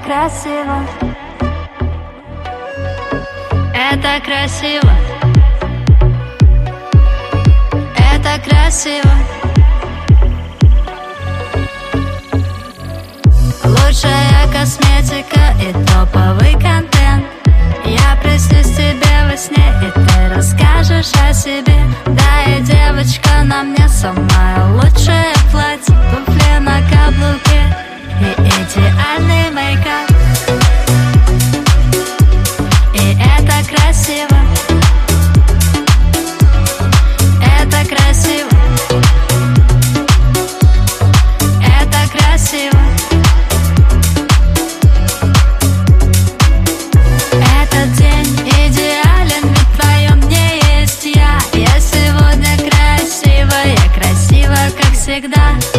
красиво, это красиво, это красиво. Лучшая косметика и топовый контент. Я приснюсь тебе во сне, и ты расскажешь о себе. Да, и девочка на мне самое лучшее платье, туфли на каблуке и идеальный мейкап. И это красиво, это красиво, это красиво. Этот день идеален, ведь в твоем дне есть я. Я сегодня красива, я красива, как всегда.